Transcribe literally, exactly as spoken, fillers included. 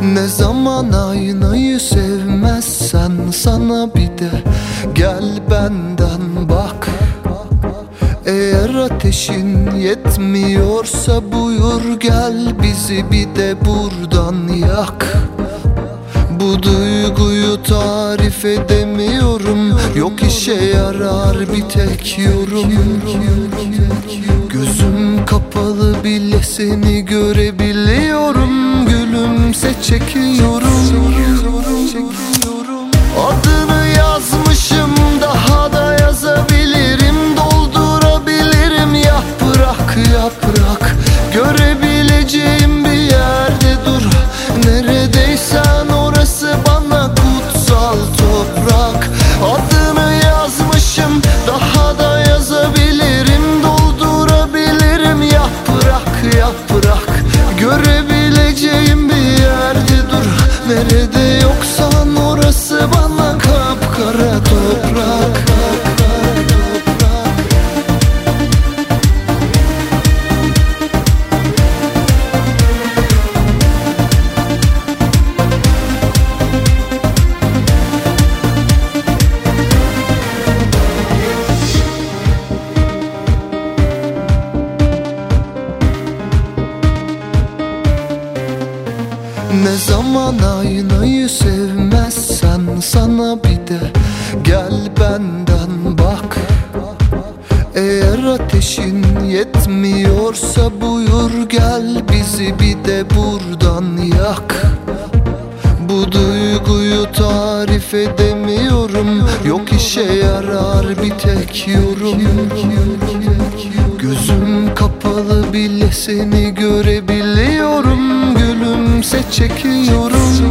Ne zaman aynayı sevmezsen sana bir de gel benden bak. Eğer ateşin yetmiyorsa buyur gel bizi bir de buradan yak. Bu duyguyu tarif edemiyorum, yok işe yarar bir tek yorum. Gözüm kapalı bile seni görebiliyorum, gülümse çekiyorum. Adını yazmışım, daha da yazabilirim, doldurabilirim. Yaprak yaprak görebileceğim bir yerde dur. Neredeysen orası bana kutsal toprak. Adını yazmışım, daha da yazabilirim, doldurabilirim. Yaprak yaprak görebileceğim bir yerde dur. Nerede yoksan orası bana kapkara toprak. Ne zaman aynayı sevmezsen sana bir de gel benden bak. Eğer ateşin yetmiyorsa buyur gel bizi bir de buradan yak. Bu duyguyu tarif edemiyorum, yok işe yarar bir tek yorum. Gözüm kapalı bile seni görebiliyorum, gülümse çekiyorum.